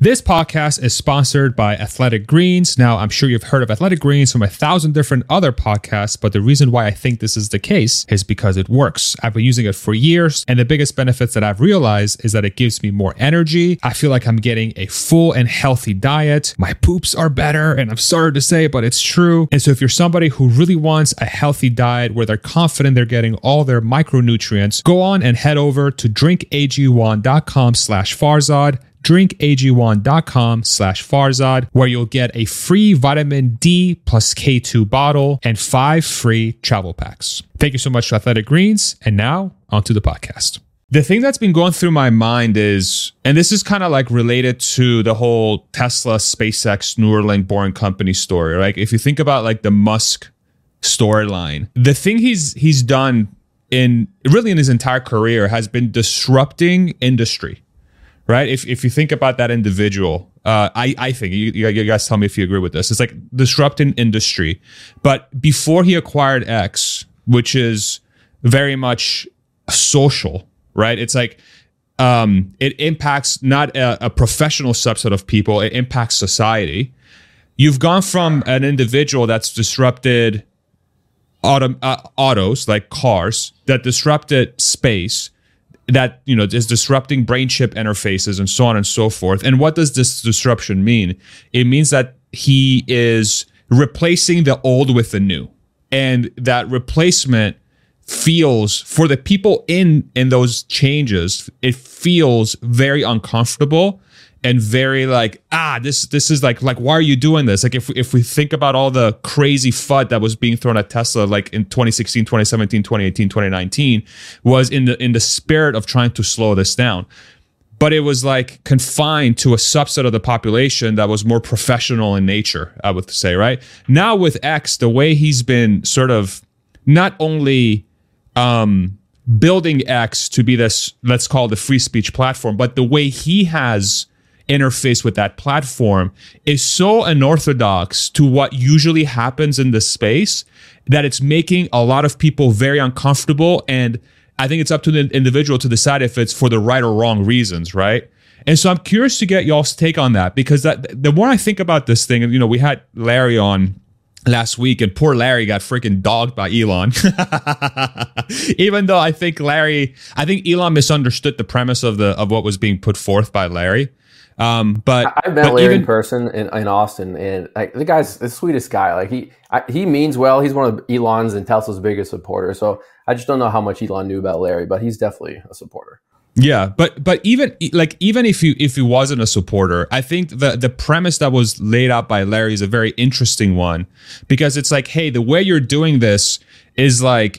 This podcast is sponsored by Athletic Greens. Now, I'm sure you've heard of Athletic Greens from 1,000 different other podcasts, but the reason why I think this is the case is because it works. I've been using it for years, and the biggest benefits that I've realized is that it gives me more energy. I feel like I'm getting a full and healthy diet. My poops are better, and I'm sorry to say, but it's true. And so if you're somebody who really wants a healthy diet where they're confident they're getting all their micronutrients, go on and head over to drinkag1.com/Farzad. drinkag1.com/Farzad, where you'll get a free vitamin D plus K2 bottle and 5 free travel packs. Thank you so much to Athletic Greens. And now onto the podcast. The thing that's been going through my mind is, and this is kind of like related to the whole Tesla, SpaceX, Neuralink, Boring Company story, right? If you think about like the Musk storyline, the thing he's done in his entire career has been disrupting industry. Right? If you think about that individual, I think, you guys tell me if you agree with this, it's like disrupting industry. But before he acquired X, which is very much social, right? It's like it impacts not a professional subset of people, it impacts society. You've gone from an individual that's disrupted autos, like cars, that disrupted space, that, you know, is disrupting brain chip interfaces and so on and so forth. And what does this disruption mean? It means that he is replacing the old with the new. And that replacement feels, for the people in those changes, it feels very uncomfortable and very like, this is like why are you doing this? Like if we think about all the crazy FUD that was being thrown at Tesla, like in 2016, 2017, 2018, 2019, was in the spirit of trying to slow this down. But it was like confined to a subset of the population that was more professional in nature, I would say, right? Now with X, the way he's been sort of not only building X to be this, let's call it the free speech platform, but the way he has interface with that platform is so unorthodox to what usually happens in this space that it's making a lot of people very uncomfortable. And I think it's up to the individual to decide if it's for the right or wrong reasons, right? And so I'm curious to get y'all's take on that, because the more I think about this thing, and you know, we had Larry on last week, and poor Larry got freaking dogged by Elon. Even though I think Elon misunderstood the premise of what was being put forth by Larry. But I've met Larry in person in Austin, and the guy's the sweetest guy. Like he means well. He's one of Elon's and Tesla's biggest supporters. So I just don't know how much Elon knew about Larry, but he's definitely a supporter. Yeah, but even if he wasn't a supporter, I think the premise that was laid out by Larry is a very interesting one, because it's like, hey, the way you're doing this is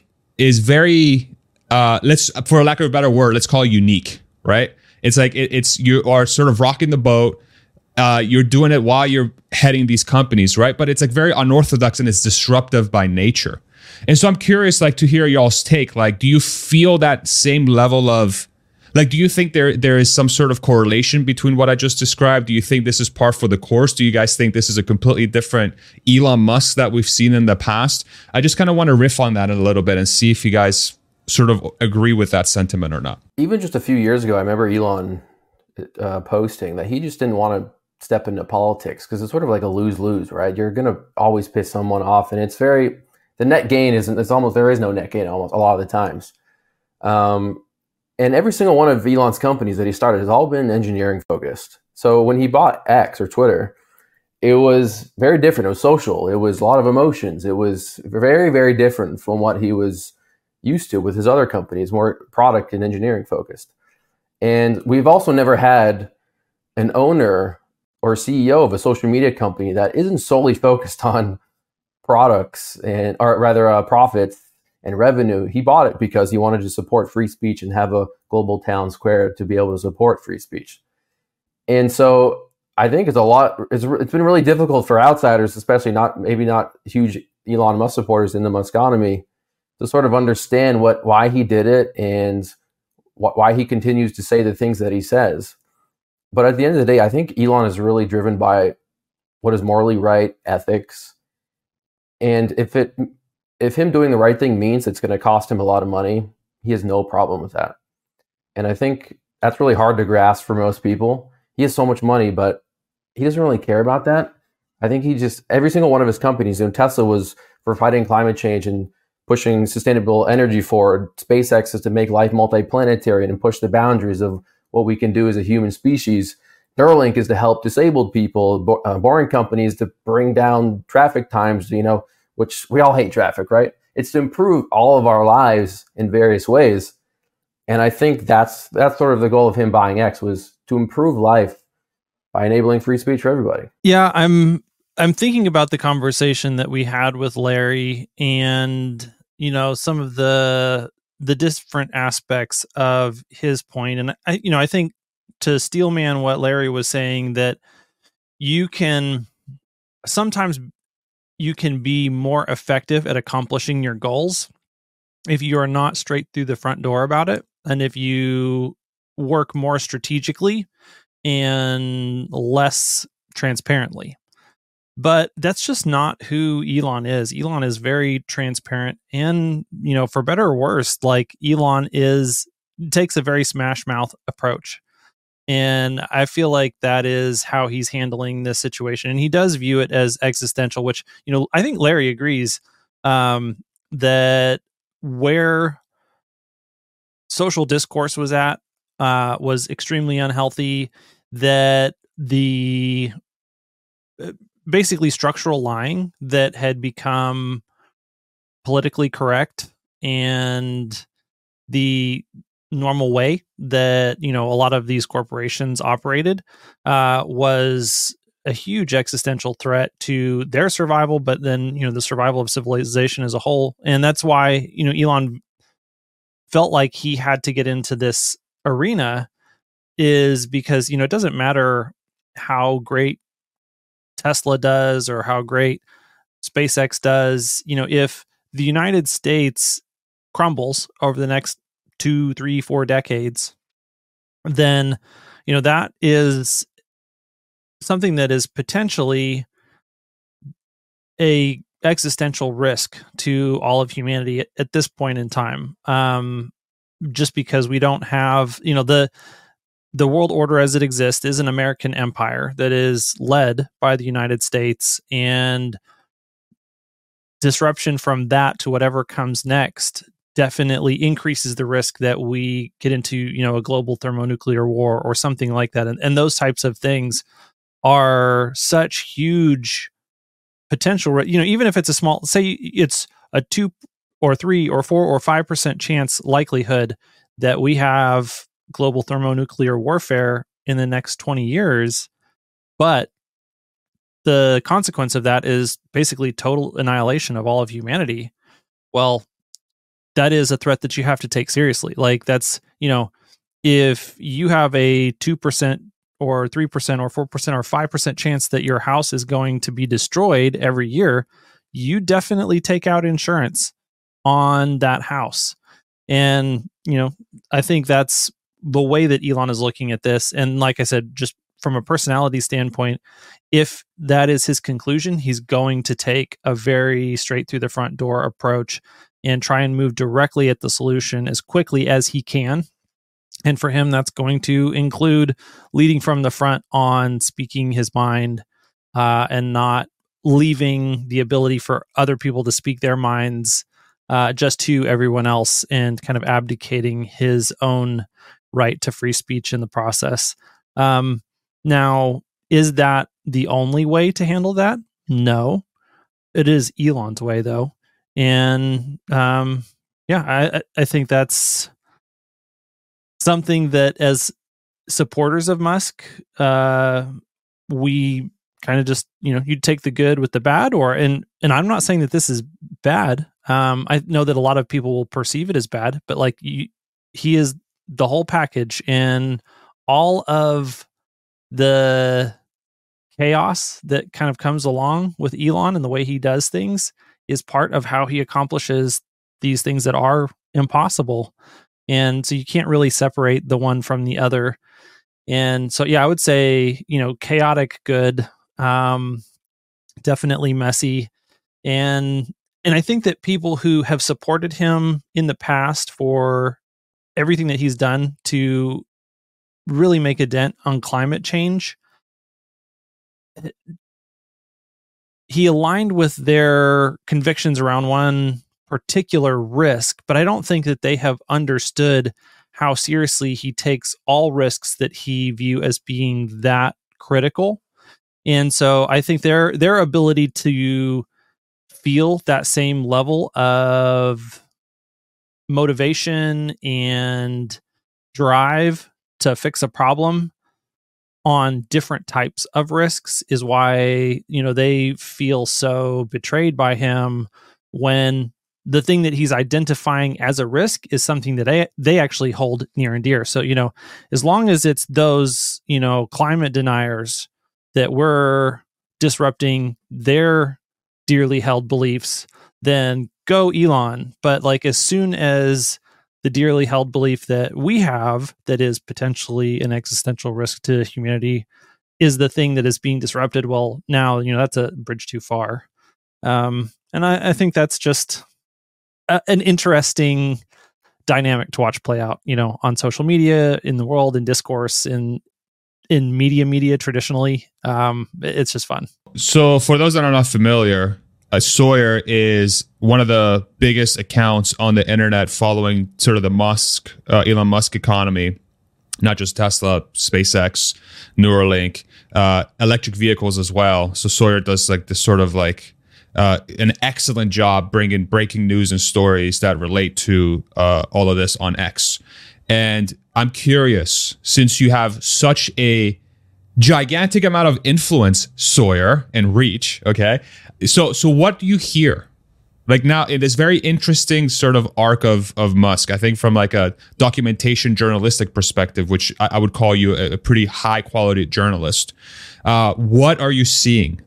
very let's, for lack of a better word, let's call it unique, right? It's like it's you are sort of rocking the boat. You're doing it while you're heading these companies, right? But it's like very unorthodox and it's disruptive by nature. And so I'm curious, like, to hear y'all's take. Like, do you feel that same level of, like, do you think there is some sort of correlation between what I just described? Do you think this is par for the course? Do you guys think this is a completely different Elon Musk that we've seen in the past? I just kind of want to riff on that a little bit and see if you guys sort of agree with that sentiment or not. Even just a few years ago, I remember Elon posting that he just didn't want to step into politics because it's sort of like a lose-lose, right? You're going to always piss someone off, and the net gain there is no net gain almost a lot of the times. And every single one of Elon's companies that he started has all been engineering focused. So when he bought X or Twitter, it was very different. It was social. It was a lot of emotions. It was very, very different from what he was used to with his other companies, more product and engineering focused. And we've also never had an owner or CEO of a social media company that isn't solely focused on products profits and revenue. He bought it because he wanted to support free speech and have a global town square to be able to support free speech. And so I think it's been really difficult for outsiders, especially not huge Elon Musk supporters in the Muskonomy, to sort of understand why he did it and why he continues to say the things that he says. But at the end of the day, I think Elon is really driven by what is morally right, ethics. And if him doing the right thing means it's going to cost him a lot of money, he has no problem with that. And I think that's really hard to grasp for most people. he has so much money, but he doesn't really care about that. I think he just, every single one of his companies, Tesla was for fighting climate change and pushing sustainable energy forward. SpaceX is to make life multiplanetary and push the boundaries of what we can do as a human species. Neuralink is to help disabled people. Boring Company is to bring down traffic times, which we all hate traffic, right? It's to improve all of our lives in various ways. And I think that's sort of the goal of him buying X, was to improve life by enabling free speech for everybody. Yeah, I'm thinking about the conversation that we had with Larry, and some of the different aspects of his point. And I think, to Steelman what Larry was saying, that sometimes you can be more effective at accomplishing your goals if you are not straight through the front door about it, and if you work more strategically and less transparently. But that's just not who Elon is. Elon is very transparent, and for better or worse, like, Elon takes a very smash mouth approach. And I feel like that is how he's handling this situation. And he does view it as existential, which, I think Larry agrees that where social discourse was at was extremely unhealthy, that the basically structural lying that had become politically correct and the normal way that a lot of these corporations operated was a huge existential threat to their survival, but then the survival of civilization as a whole. And that's why Elon felt like he had to get into this arena, is because it doesn't matter how great Tesla does or how great SpaceX does. If the United States crumbles over the next 2, 3, 4 decades, then that is something that is potentially a existential risk to all of humanity at this point in time. Just because we don't have, the world order as it exists is an American empire that is led by the United States, and disruption from that to whatever comes next definitely increases the risk that we get into, a global thermonuclear war or something like that. And those types of things are such huge potential, even if it's a small, say it's a 2 or 3 or 4 or 5% chance likelihood that we have global thermonuclear warfare in the next 20 years, but the consequence of that is basically total annihilation of all of humanity. Well, that is a threat that you have to take seriously. Like, that's, if you have a 2% or 3% or 4% or 5% chance that your house is going to be destroyed every year, you definitely take out insurance on that house. And, I think that's the way that Elon is looking at this. And like I said, just from a personality standpoint, if that is his conclusion, he's going to take a very straight through the front door approach and try and move directly at the solution as quickly as he can. And for him, that's going to include leading from the front on speaking his mind and not leaving the ability for other people to speak their minds just to everyone else, and kind of abdicating his own right to free speech in the process. Now, is that the only way to handle that? No. It is Elon's way, though. And I think that's something that, as supporters of Musk, we kind of just, you take the good with the bad, and I'm not saying that this is bad. I know that a lot of people will perceive it as bad, but like, he is the whole package, and all of the chaos that kind of comes along with Elon and the way he does things is part of how he accomplishes these things that are impossible. And so you can't really separate the one from the other. And so, I would say, chaotic good, definitely messy. And I think that people who have supported him in the past for everything that he's done to really make a dent on climate change. He aligned with their convictions around one particular risk, but I don't think that they have understood how seriously he takes all risks that he view as being that critical. And so I think their ability to feel that same level of motivation and drive to fix a problem on different types of risks is why, they feel so betrayed by him when the thing that he's identifying as a risk is something that they actually hold near and dear. So, as long as it's those, climate deniers that we're disrupting their dearly held beliefs, then go Elon. But like, as soon as the dearly held belief that we have that is potentially an existential risk to humanity is the thing that is being disrupted, well, now, that's a bridge too far. And I think that's just an interesting dynamic to watch play out, on social media, in the world, in discourse, in media traditionally. It's just fun. So for those that are not familiar, Sawyer is one of the biggest accounts on the internet following sort of the Elon Musk economy, not just Tesla, SpaceX, Neuralink, electric vehicles as well. So Sawyer does like this sort of like an excellent job bringing breaking news and stories that relate to all of this on X. And I'm curious, since you have such a gigantic amount of influence, Sawyer, and reach, okay? So what do you hear? Like now, in this very interesting sort of arc of Musk, I think from like a documentation journalistic perspective, which I would call you a pretty high quality journalist, what are you seeing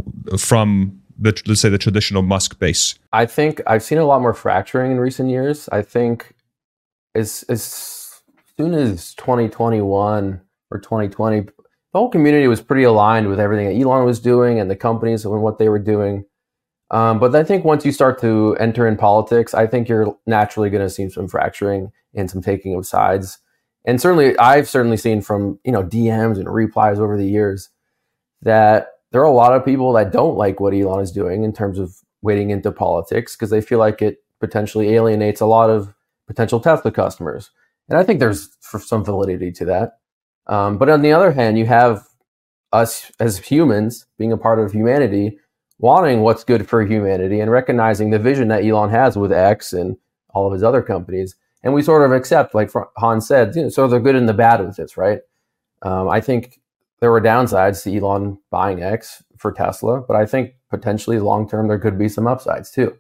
from let's say the traditional Musk base? I think I've seen a lot more fracturing in recent years. I think as soon as 2021 or 2020, the whole community was pretty aligned with everything that Elon was doing and the companies and what they were doing. But I think once you start to enter in politics, I think you're naturally going to see some fracturing and some taking of sides. And certainly, I've seen from DMs and replies over the years that there are a lot of people that don't like what Elon is doing in terms of wading into politics because they feel like it potentially alienates a lot of potential Tesla customers. And I think there's some validity to that. But on the other hand, you have us as humans being a part of humanity, wanting what's good for humanity and recognizing the vision that Elon has with X and all of his other companies. And we sort of accept, like Hans said, sort of the good and the bad with this, right? I think there were downsides to Elon buying X for Tesla, but I think potentially long-term there could be some upsides too.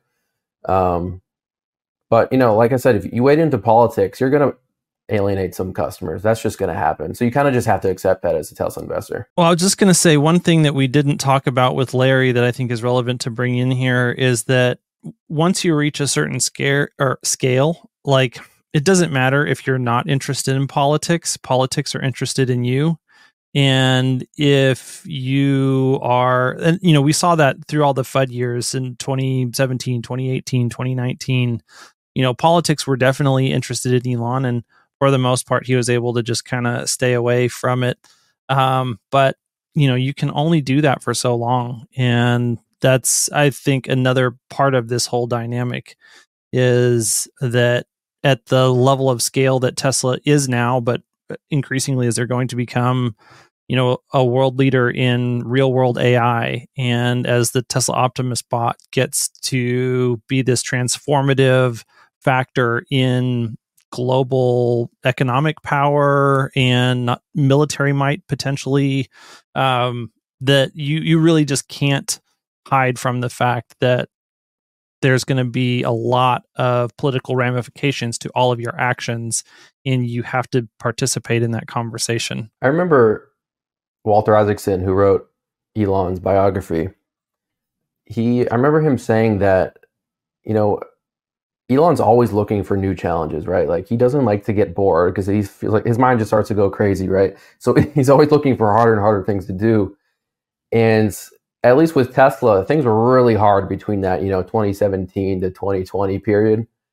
But, like I said, if you wade into politics, you're going to alienate some customers. That's just going to happen. So you kind of just have to accept that as a Tesla investor. Well, I was just going to say one thing that we didn't talk about with Larry that I think is relevant to bring in here is that once you reach a certain scale, like it doesn't matter if you're not interested in politics. Politics are interested in you. And if you are, and we saw that through all the FUD years in 2017, 2018, 2019, politics were definitely interested in Elon, and for the most part, he was able to just kind of stay away from it. But, you can only do that for so long. And that's, I think, another part of this whole dynamic is that at the level of scale that Tesla is now, but increasingly as they're going to become, a world leader in real world AI. And as the Tesla Optimus bot gets to be this transformative factor in global economic power and military might potentially, that you really just can't hide from the fact that there's going to be a lot of political ramifications to all of your actions, and you have to participate in that conversation. I remember Walter Isaacson, who wrote Elon's biography. I remember him saying that, Elon's always looking for new challenges, right? Like he doesn't like to get bored because he feels like his mind just starts to go crazy, right? So he's always looking for harder and harder things to do. And at least with Tesla, things were really hard between that, 2017 to 2020 period.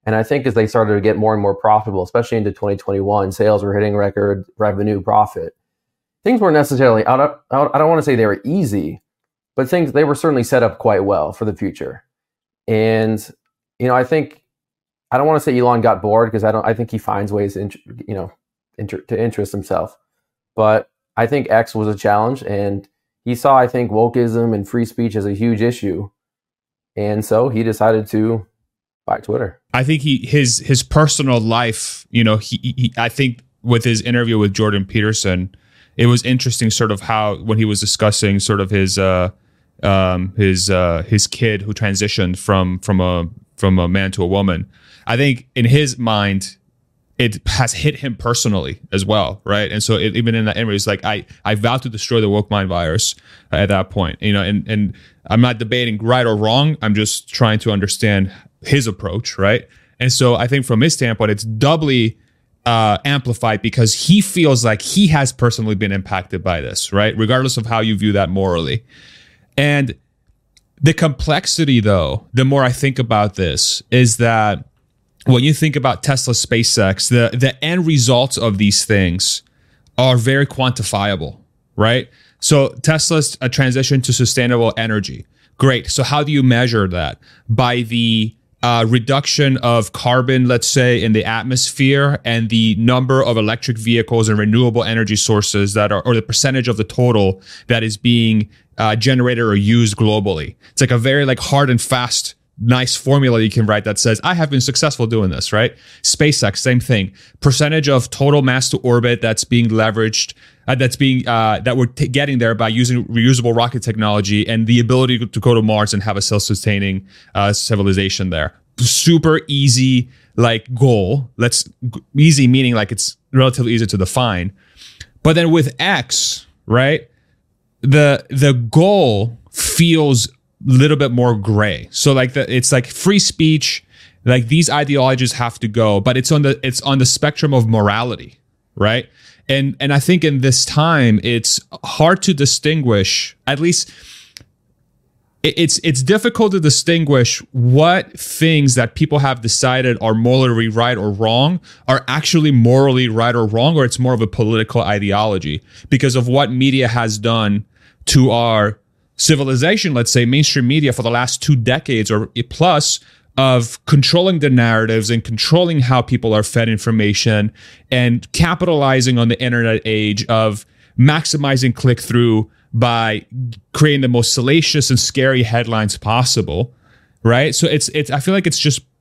And I think as they started to get more and more profitable, especially into 2021, sales were hitting record revenue, profit. Things weren't necessarily I don't want to say they were easy, but they were certainly set up quite well for the future. And I think I don't want to say Elon got bored, because I think he finds ways to interest himself. But I think X was a challenge, and he saw, I think, wokeism and free speech as a huge issue. And so he decided to buy Twitter. I think his personal life, I think with his interview with Jordan Peterson, it was interesting sort of how, when he was discussing sort of his kid who transitioned from a man to a woman. I think in his mind, it has hit him personally as well, right? And so even in that interview, it's like, I vowed to destroy the woke mind virus at that point, and I'm not debating right or wrong. I'm just trying to understand his approach, right? And so I think from his standpoint, it's doubly amplified because he feels like he has personally been impacted by this, right? Regardless of how you view that morally. And the complexity, though, the more I think about this, is that when you think about Tesla, SpaceX, the end results of these things are very quantifiable, right? So Tesla's a transition to sustainable energy. Great. So how do you measure that? By the reduction of carbon, let's say, in the atmosphere, and the number of electric vehicles and renewable energy sources that are, or the percentage of the total that is being generated or used globally. It's like a very hard and fast, nice formula you can write that says, I have been successful doing this, right? SpaceX, same thing. Percentage of total mass to orbit that's being leveraged, that we're getting there by using reusable rocket technology, and the ability to go to Mars and have a self-sustaining civilization there. Super easy goal. Easy meaning it's relatively easy to define. But then with X, right, the goal feels little bit more gray. So it's free speech, these ideologies have to go, but it's on the spectrum of morality, right? And I think in this time it's hard to distinguish, at least it's difficult to distinguish what things that people have decided are morally right or wrong are actually morally right or wrong, or it's more of a political ideology because of what media has done to our civilization, let's say mainstream media, for the last 2 decades or plus, of controlling the narratives and controlling how people are fed information and capitalizing on the internet age of maximizing click-through by creating the most salacious and scary headlines possible, right? So I feel like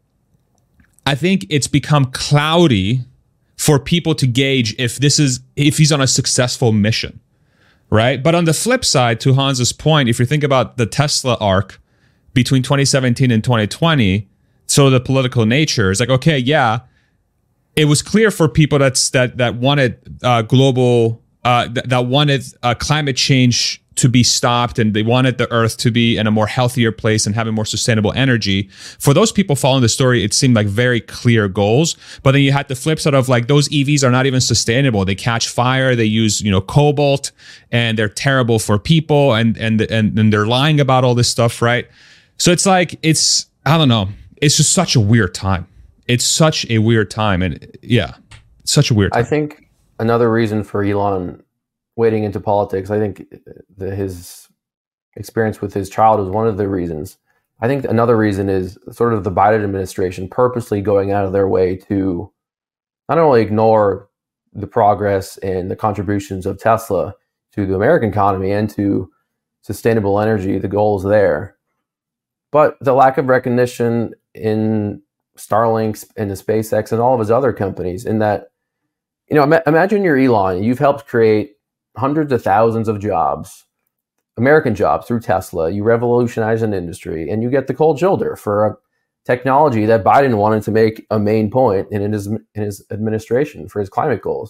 I think it's become cloudy for people to gauge if he's on a successful mission. Right. But on the flip side, to Hans's point, if you think about the Tesla arc between 2017 and 2020, so the political nature is okay, yeah, it was clear for people that wanted global, that wanted climate change to be stopped, and they wanted the earth to be in a more healthier place and having more sustainable energy. For those people following the story, it seemed like very clear goals. But then you had the flip side of those EVs are not even sustainable. They catch fire. They use cobalt, and they're terrible for people, and they're lying about all this stuff, right? So it's I don't know. It's just such a weird time. It's such a weird time, and yeah, such a weird time. I think another reason for Elon wading into politics, I think his experience with his child was one of the reasons. I think another reason is sort of the Biden administration purposely going out of their way to not only ignore the progress and the contributions of Tesla to the American economy and to sustainable energy, the goals there, but the lack of recognition in Starlink and the SpaceX and all of his other companies, in that, imagine you're Elon, you've helped create hundreds of thousands of jobs, American jobs, through Tesla. You revolutionize an industry, and you get the cold shoulder for a technology that Biden wanted to make a main point in his administration for his climate goals.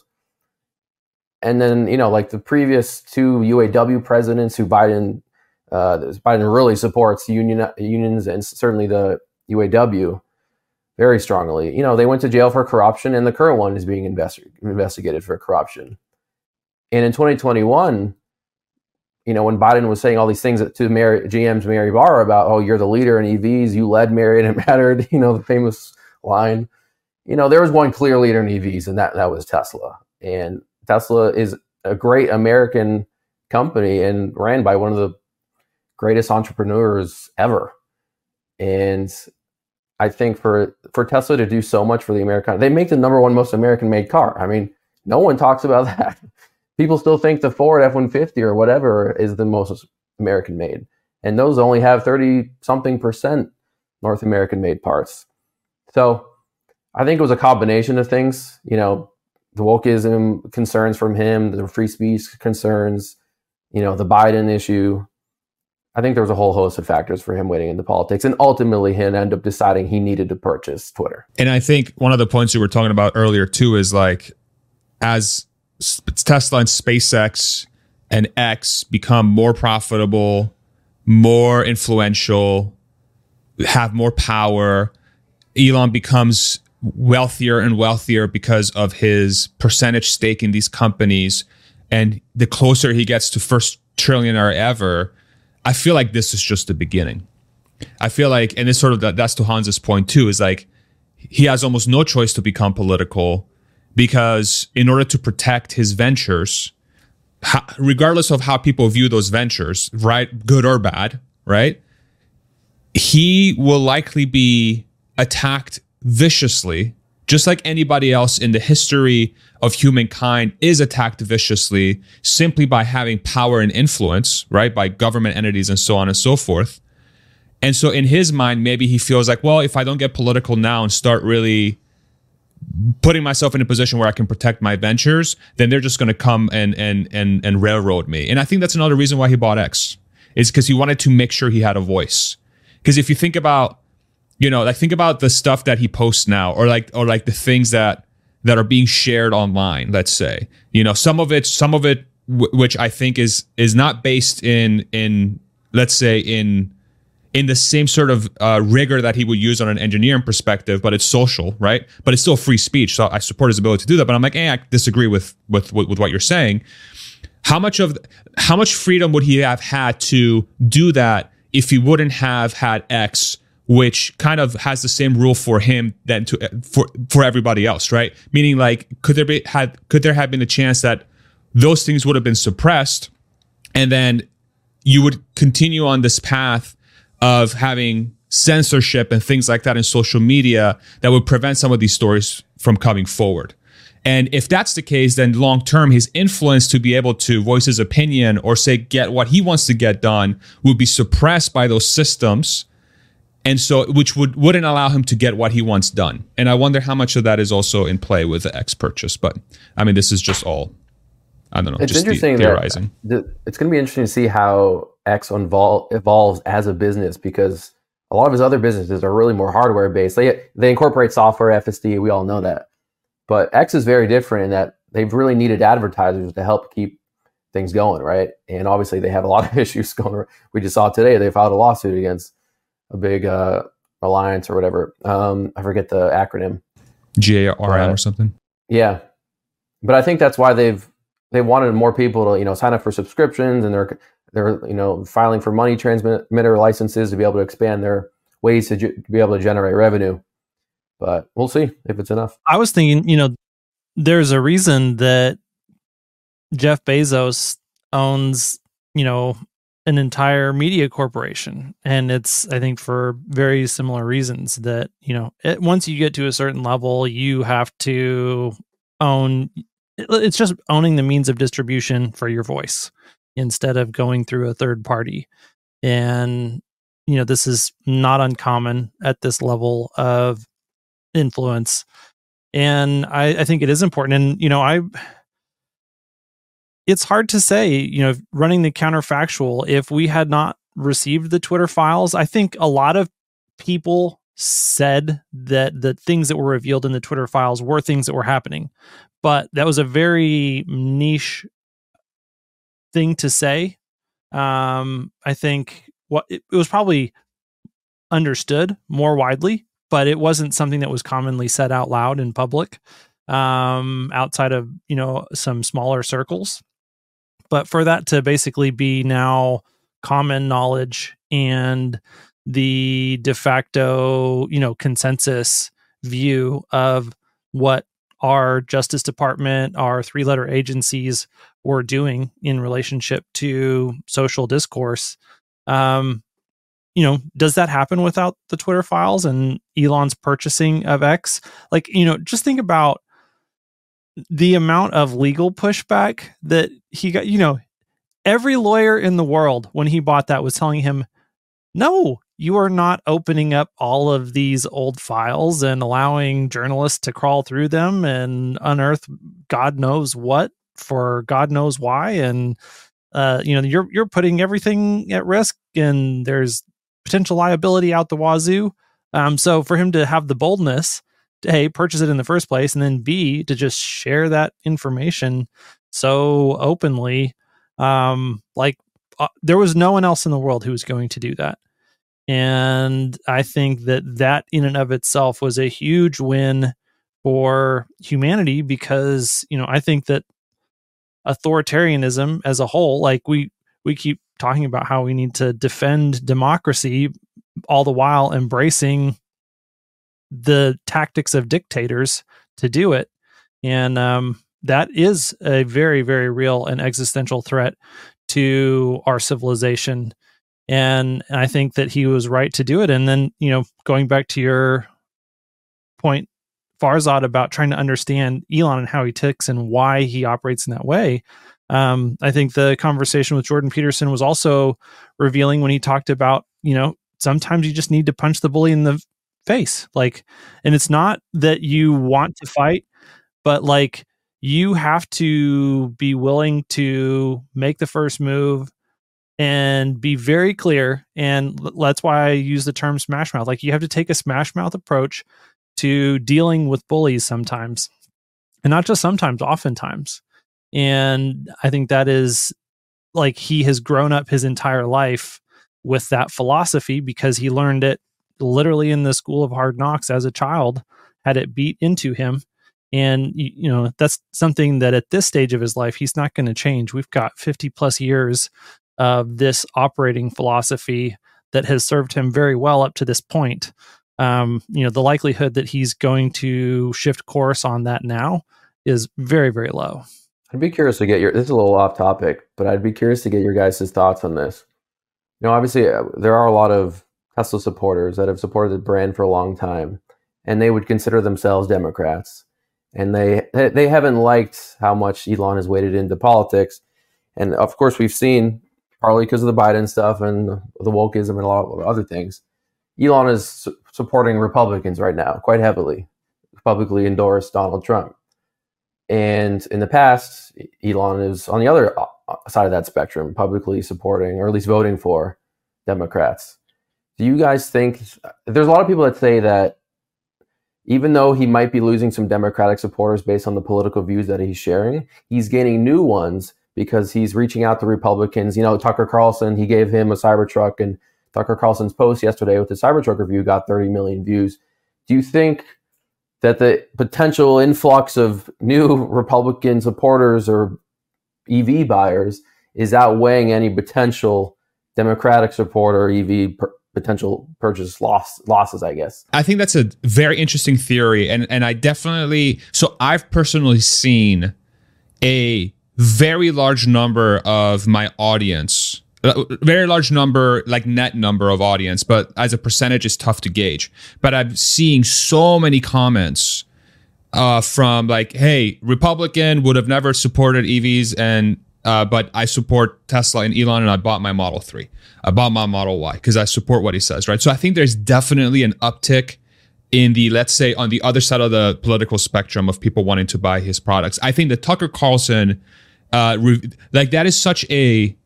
And then, the previous 2 UAW presidents who Biden really supports unions and certainly the UAW very strongly. They went to jail for corruption, and the current one is being investigated for corruption. And in 2021, when Biden was saying all these things to GM's Mary Barra about, oh, you're the leader in EVs, you led Marriott, and it mattered, the famous line. There was one clear leader in EVs, and that was Tesla. And Tesla is a great American company and ran by one of the greatest entrepreneurs ever. And I think for Tesla to do so much for the American, they make the number one most American made car. I mean, no one talks about that. People still think the Ford F-150 or whatever is the most American made. And those only have 30-something% North American made parts. So I think it was a combination of things, the wokeism concerns from him, the free speech concerns, the Biden issue. I think there was a whole host of factors for him wading into politics, and ultimately him end up deciding he needed to purchase Twitter. And I think one of the points you were talking about earlier too is like, as Tesla and SpaceX and X become more profitable, more influential, have more power, Elon becomes wealthier and wealthier because of his percentage stake in these companies. And the closer he gets to first trillionaire ever, I feel like this is just the beginning. I feel like, and it's sort of that's to Hans's point too, is like he has almost no choice to become political, because in order to protect his ventures, regardless of how people view those ventures, right, good or bad, right, he will likely be attacked viciously, just like anybody else in the history of humankind is attacked viciously simply by having power and influence, right, by government entities and so on and so forth. And so in his mind, maybe he feels like, well, if I don't get political now and start really putting myself in a position where I can protect my ventures, then they're just going to come and railroad me. And I think that's another reason why he bought X, is because he wanted to make sure he had a voice. Because if you think about, think about the stuff that he posts now, or like the things that are being shared online, let's say, some of it, which I think is not based in let's say in the same sort of rigor that he would use on an engineering perspective, but it's social, right? But it's still free speech. So I support his ability to do that. But I'm like, I disagree with what you're saying. How much freedom would he have had to do that if he wouldn't have had X, which kind of has the same rule for him than for everybody else, right? Meaning, like, could there have been a chance that those things would have been suppressed, and then you would continue on this path of having censorship and things like that in social media that would prevent some of these stories from coming forward? And if that's the case, then long term, his influence to be able to voice his opinion or say get what he wants to get done would be suppressed by those systems. And so, which wouldn't allow him to get what he wants done. And I wonder how much of that is also in play with the X purchase. But I mean, this is just all, I don't know, it's just interesting theorizing. It's going to be interesting to see how X evolves as a business, because a lot of his other businesses are really more hardware based. They incorporate software, FSD, we all know that. But X is very different in that they've really needed advertisers to help keep things going, right? And obviously they have a lot of issues going on. We just saw today they filed a lawsuit against a big alliance or whatever. I forget the acronym. GARM or something. Yeah. But I think that's why they wanted more people to, sign up for subscriptions, and they're filing for money transmitter licenses to be able to expand their ways to be able to generate revenue. But we'll see if it's enough. I was thinking, there's a reason that Jeff Bezos owns, an entire media corporation. And it's, I think, for very similar reasons that, once you get to a certain level, you have to own, it's just owning the means of distribution for your voice instead of going through a third party. And, this is not uncommon at this level of influence. And I think it is important. And, it's hard to say, running the counterfactual, if we had not received the Twitter files, I think a lot of people said that the things that were revealed in the Twitter files were things that were happening. But that was a very niche thing to say. I think it was probably understood more widely, but it wasn't something that was commonly said out loud in public, outside of, some smaller circles. But for that to basically be now common knowledge and the de facto, consensus view of what our Justice Department, our three-letter agencies were doing in relationship to social discourse. Does that happen without the Twitter files and Elon's purchasing of X? Like, just think about the amount of legal pushback that he got. Every lawyer in the world, when he bought that, was telling him, no, you are not opening up all of these old files and allowing journalists to crawl through them and unearth God knows what for God knows why. And, you're putting everything at risk, and there's potential liability out the wazoo. So for him to have the boldness to, A, purchase it in the first place, and then B, to just share that information so openly, there was no one else in the world who was going to do that. And I think that in and of itself was a huge win for humanity, because, I think that authoritarianism as a whole, like we keep talking about how we need to defend democracy, all the while embracing the tactics of dictators to do it. And that is a very, very real and existential threat to our civilization. And I think that he was right to do it. And then, going back to your point, Farzad, about trying to understand Elon and how he ticks and why he operates in that way. I think the conversation with Jordan Peterson was also revealing when he talked about, sometimes you just need to punch the bully in the face. And it's not that you want to fight, but you have to be willing to make the first move and be very clear. And that's why I use the term smash mouth. You have to take a smash mouth approach to dealing with bullies sometimes, and not just sometimes, oftentimes. And I think that is he has grown up his entire life with that philosophy, because he learned it literally in the school of hard knocks as a child, had it beat into him. And, that's something that at this stage of his life, he's not going to change. We've got 50 plus years of this operating philosophy that has served him very well up to this point. The likelihood that he's going to shift course on that now is very, very low. I'd be curious to get this is a little off topic, but I'd be curious to get your guys' thoughts on this. Obviously there are a lot of Tesla supporters that have supported the brand for a long time, and they would consider themselves Democrats. And they haven't liked how much Elon has waded into politics. And of course, we've seen, partly because of the Biden stuff and the wokeism and a lot of other things, Elon is supporting Republicans right now quite heavily, publicly endorsed Donald Trump. And in the past, Elon is on the other side of that spectrum, publicly supporting, or at least voting for, Democrats. Do you guys think, there's a lot of people that say that even though he might be losing some Democratic supporters based on the political views that he's sharing, he's gaining new ones because he's reaching out to Republicans. Tucker Carlson, he gave him a Cybertruck, and Tucker Carlson's post yesterday with the Cybertruck review got 30 million views. Do you think that the potential influx of new Republican supporters or EV buyers is outweighing any potential Democratic support or EV potential purchase losses, I guess? I think that's a very interesting theory. And I definitely, so I've personally seen a very large number of my audience, very large number, net number of audience, but as a percentage, it's tough to gauge. But I'm seeing so many comments from hey, Republican would have never supported EVs, and but I support Tesla and Elon, and I bought my Model 3. I bought my Model Y because I support what he says, right? So I think there's definitely an uptick in the, let's say, on the other side of the political spectrum of people wanting to buy his products. I think the Tucker Carlson, that is such a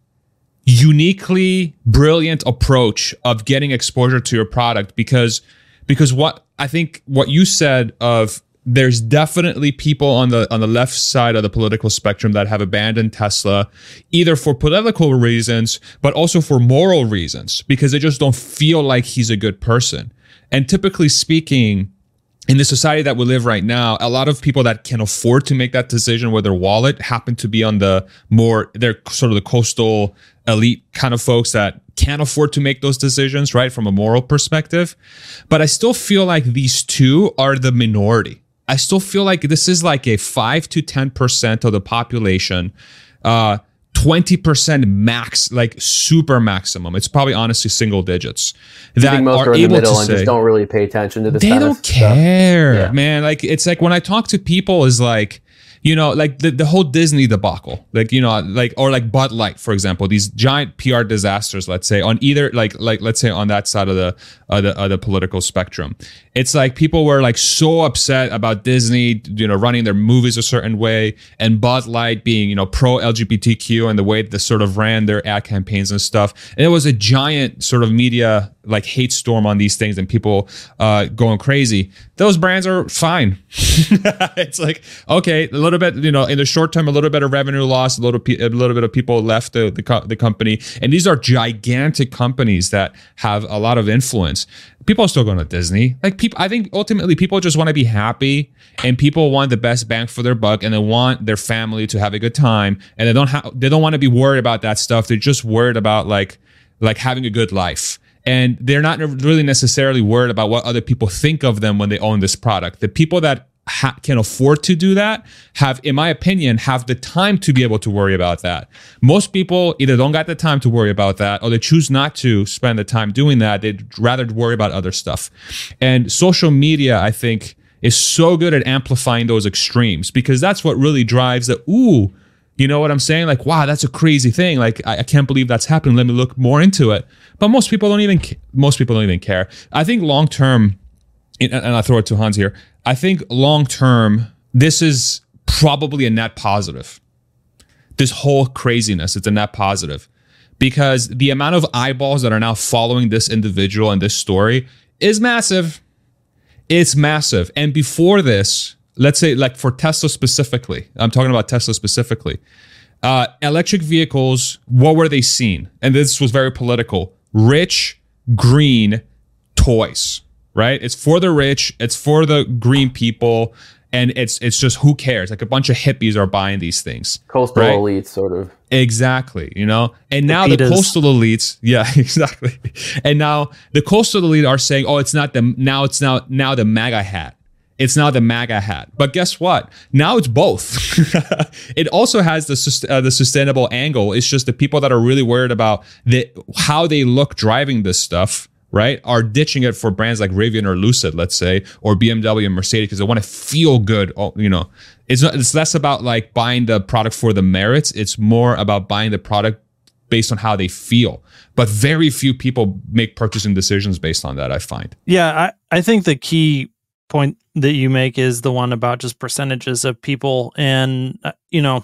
uniquely brilliant approach of getting exposure to your product, because what I think what you said of, there's definitely people on the left side of the political spectrum that have abandoned Tesla, either for political reasons, but also for moral reasons, because they just don't feel like he's a good person. And typically speaking, in the society that we live right now, a lot of people that can afford to make that decision with their wallet happen to be on they're sort of the coastal elite kind of folks that can't afford to make those decisions, right, from a moral perspective. But I still feel like these two are the minority. I still feel like this is like a 5 to 10% of the population, 20% max, like super maximum. It's probably honestly single digits that most are in the able middle to and say, just don't really pay attention to this. they kind don't of stuff. care, man. Like, it's like when I talk to people is like, you know, like the whole Disney debacle, like, you know, like, or like Bud Light, for example, these giant PR disasters, let's say on either, like let's say on that side of the political spectrum. It's like people were like so upset about Disney, you know, running their movies a certain way, and Bud Light being, you know, pro LGBTQ and the way they sort of ran their ad campaigns and stuff. And it was a giant sort of media like hate storm on these things and people going crazy. Those brands are fine. It's like, okay, a little bit, you know, in the short term, a little bit of revenue loss, a little bit of people left the company. And these are gigantic companies that have a lot of influence. People are still going to Disney. Like, people, I think ultimately people just want to be happy, and people want the best bang for their buck, and they want their family to have a good time, and they don't want to be worried about that stuff. They're just worried about like having a good life. And they're not really necessarily worried about what other people think of them when they own this product. The people that can afford to do that have, in my opinion, have the time to be able to worry about that. Most people either don't got the time to worry about that, or they choose not to spend the time doing that. They'd rather worry about other stuff. And social media, I think, is so good at amplifying those extremes, because that's what really drives the, ooh, you know what I'm saying? Like, wow, that's a crazy thing. Like, I can't believe that's happening. Let me look more into it. But most people don't even care. I think long term, and I'll throw it to Hans here, I think long term, this is probably a net positive. This whole craziness, it's a net positive, because the amount of eyeballs that are now following this individual and this story is massive. It's massive. And before this, let's say like for Tesla specifically, I'm talking about Tesla specifically, electric vehicles, what were they seen? And this was very political. Rich, green toys, right? It's for the rich, it's for the green people, and it's just, who cares? Like, a bunch of hippies are buying these things. Coastal right? elites, sort of. Exactly, you know? And now the coastal elites, yeah, exactly. And now the coastal elite are saying, oh, it's not the, now the MAGA hat. It's now the MAGA hat. But guess what? Now it's both. It also has the sustainable angle. It's just the people that are really worried about how they look driving this stuff, right, are ditching it for brands like Rivian or Lucid, let's say, or BMW and Mercedes, because they want to feel good. You know, it's less about like buying the product for the merits. It's more about buying the product based on how they feel. But very few people make purchasing decisions based on that, I find. Yeah, I think the key point that you make is the one about just percentages of people. And, you know,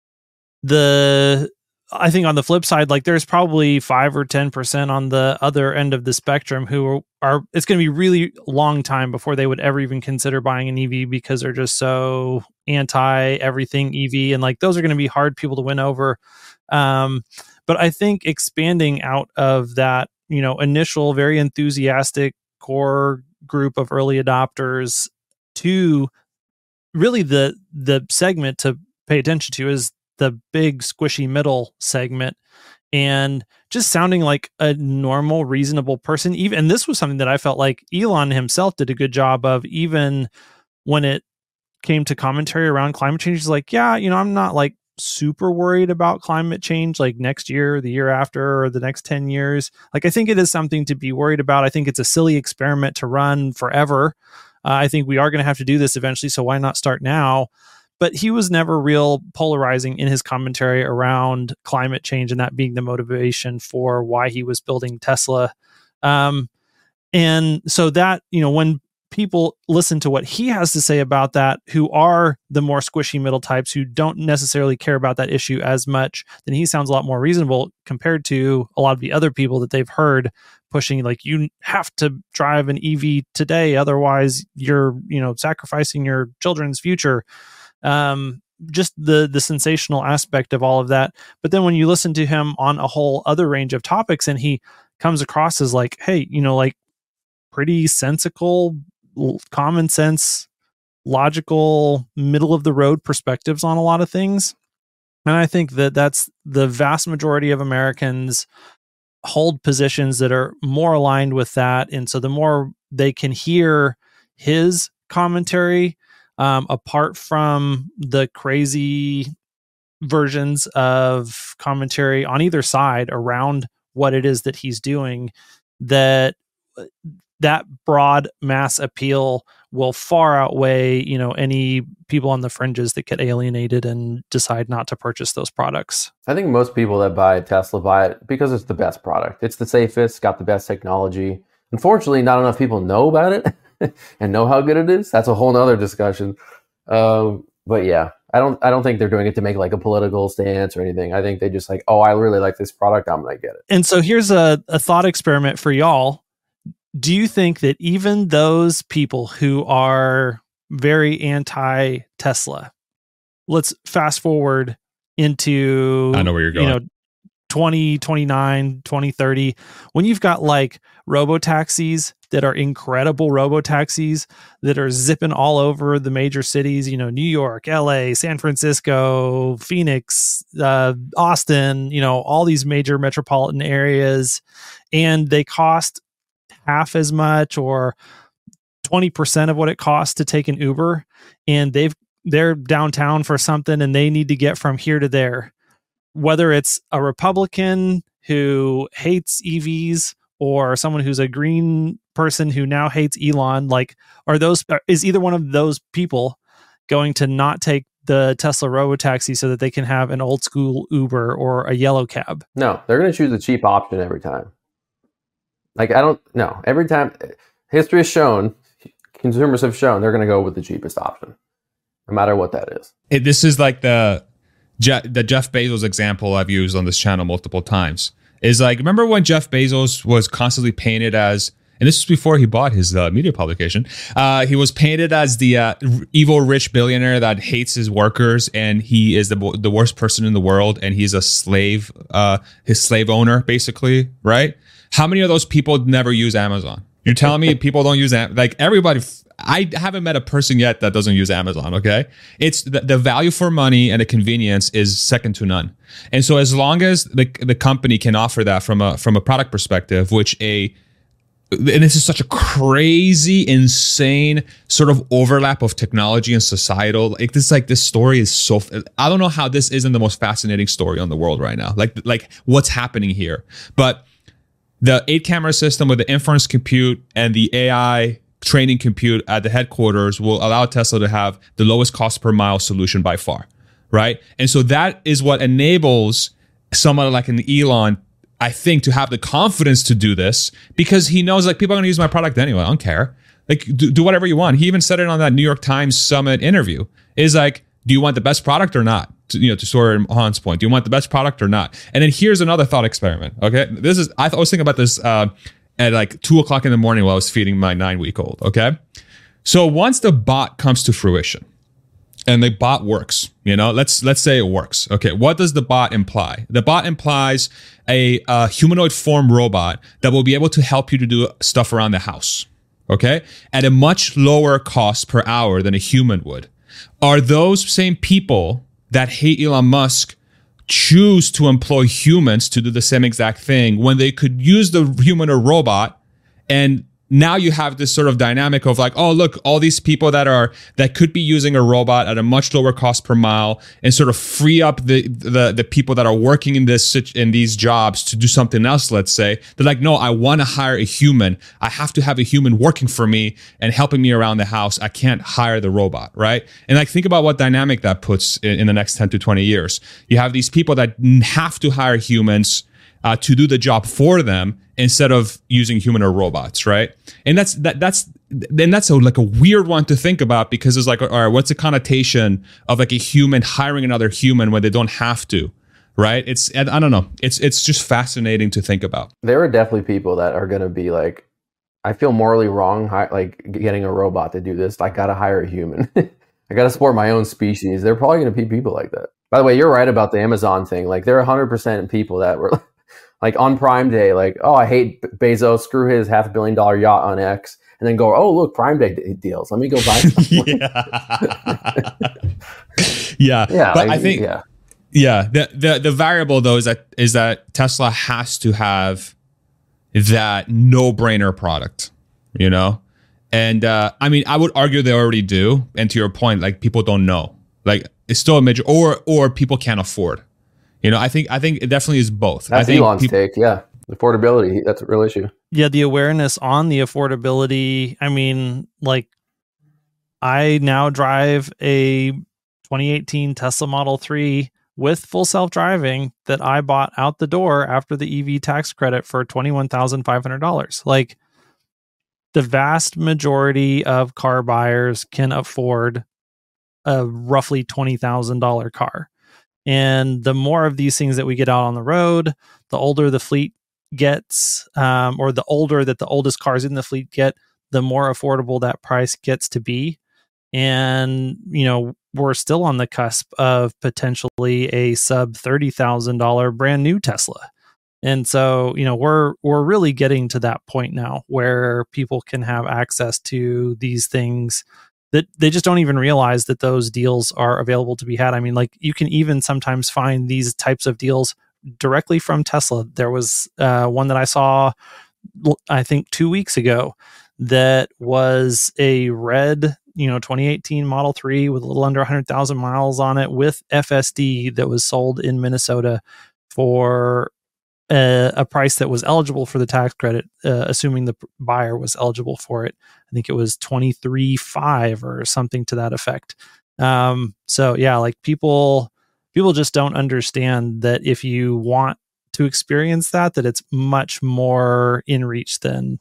I think on the flip side, like, there's probably 5 or 10% on the other end of the spectrum who are it's going to be really long time before they would ever even consider buying an EV, because they're just so anti everything EV. And like, those are going to be hard people to win over. But I think expanding out of that, you know, initial, very enthusiastic core group of early adopters to really the segment to pay attention to is the big squishy middle segment, and just sounding like a normal, reasonable person. Even, and this was something that I felt like Elon himself did a good job of, even when it came to commentary around climate change. He's like, yeah, you know, I'm not like super worried about climate change like next year, the year after, or the next 10 years. Like, I think it is something to be worried about. I think it's a silly experiment to run forever. I think we are going to have to do this eventually, so why not start now? But he was never real polarizing in his commentary around climate change, and that being the motivation for why he was building Tesla. And so that, you know, when people listen to what he has to say about that, who are the more squishy middle types who don't necessarily care about that issue as much, then he sounds a lot more reasonable compared to a lot of the other people that they've heard pushing, like, you have to drive an EV today, otherwise you're, you know, sacrificing your children's future. Just the sensational aspect of all of that. But then when you listen to him on a whole other range of topics, and he comes across as like, hey, you know, like, pretty sensical, common sense, logical, middle of the road perspectives on a lot of things. And I think that that's the vast majority of Americans hold positions that are more aligned with that. And so the more they can hear his commentary, apart from the crazy versions of commentary on either side around what it is that he's doing, that broad mass appeal will far outweigh, any people on the fringes that get alienated and decide not to purchase those products. I think most people that buy Tesla buy it because it's the best product. It's the safest, got the best technology. Unfortunately, not enough people know about it and know how good it is. That's a whole nother discussion. But yeah, I don't think they're doing it to make like a political stance or anything. I think they just like, oh, I really like this product, I'm gonna get it. And so here's a thought experiment for y'all. Do you think that even those people who are very anti-Tesla, let's fast forward into, I know where you're going, 2029, 2030, when you've got like robo-taxis that are incredible robo-taxis that are zipping all over the major cities, New York, LA, San Francisco, Phoenix, Austin, all these major metropolitan areas, and they cost half as much or 20% of what it costs to take an Uber, and they're downtown for something and they need to get from here to there. Whether it's a Republican who hates EVs or someone who's a green person who now hates Elon, is either one of those people going to not take the Tesla robotaxi so that they can have an old school Uber or a yellow cab? No, they're going to choose a cheap option every time. Every time history has shown, consumers have shown they're going to go with the cheapest option, no matter what that is. This is like the Jeff Bezos example I've used on this channel multiple times. Is like, remember when Jeff Bezos was constantly painted as, and this was before he bought his media publication, he was painted as the evil rich billionaire that hates his workers, and he is the worst person in the world, and he's a slave, his slave owner, basically, right? How many of those people never use Amazon? You're telling me people don't use everybody. I haven't met a person yet that doesn't use Amazon. Okay, it's the value for money and the convenience is second to none. And so as long as the company can offer that from a product perspective, and this is such a crazy, insane sort of overlap of technology and societal. This story is so. I don't know how this isn't the most fascinating story on the world right now. Like what's happening here, but. The 8-camera system with the inference compute and the AI training compute at the headquarters will allow Tesla to have the lowest cost per mile solution by far, right? And so that is what enables someone like an Elon, I think, to have the confidence to do this, because he knows people are going to use my product anyway. I don't care. Do whatever you want. He even said it on that New York Times Summit interview. Is like, do you want the best product or not? To Soren Han's point, do you want the best product or not? And then here's another thought experiment. Okay, I was thinking about this at like 2:00 in the morning while I was feeding my 9-week-old. Okay, so once the bot comes to fruition and the bot works, let's say it works. Okay, what does the bot imply? The bot implies a humanoid form robot that will be able to help you to do stuff around the house. Okay, at a much lower cost per hour than a human would. Are those same people that hate Elon Musk choose to employ humans to do the same exact thing when they could use the human or robot? And now you have this sort of dynamic of like, oh, look, all these people that could be using a robot at a much lower cost per mile and sort of free up the people that are working in these jobs to do something else. Let's say they're like, no, I want to hire a human. I have to have a human working for me and helping me around the house. I can't hire the robot, right? And think about what dynamic that puts in the next 10 to 20 years. You have these people that have to hire humans to do the job for them instead of using human or robots, right? And that's a weird one to think about, because it's like, all right, what's the connotation of like a human hiring another human when they don't have to, right? I don't know. It's just fascinating to think about. There are definitely people that are going to be like, I feel morally wrong, like getting a robot to do this. I got to hire a human. I got to support my own species. They're probably going to be people like that. By the way, you're right about the Amazon thing. Like there are 100% people that were like on Prime Day, like, oh, I hate Bezos, screw his $500 million yacht on X, and then go, oh, look, Prime Day deals. Let me go buy something. Yeah. But I think, the variable though is that Tesla has to have that no-brainer product, you know? And I mean, I would argue they already do. And to your point, like people don't know. Like it's still a major, or people can't afford. You know, I think it definitely is both. That's I think Elon's take, yeah. Affordability, that's a real issue. Yeah, the awareness on the affordability. I mean, like I now drive a 2018 Tesla Model 3 with full self-driving that I bought out the door after the EV tax credit for $21,500. Like the vast majority of car buyers can afford a roughly $20,000 car. And the more of these things that we get out on the road, the older the fleet gets, or the older that the oldest cars in the fleet get, the more affordable that price gets to be. And, you know, we're still on the cusp of potentially a sub $30,000 brand new Tesla. And so, you know, we're really getting to that point now where people can have access to these things that they just don't even realize that those deals are available to be had. I mean, like you can even sometimes find these types of deals directly from Tesla. There was one that I saw, I think 2 weeks ago, that was a red, 2018 Model 3 with a little under 100,000 miles on it with FSD that was sold in Minnesota for a price that was eligible for the tax credit, assuming the buyer was eligible for it. I think it was $23,500 or something to that effect. So yeah, like people just don't understand that if you want to experience that it's much more in reach than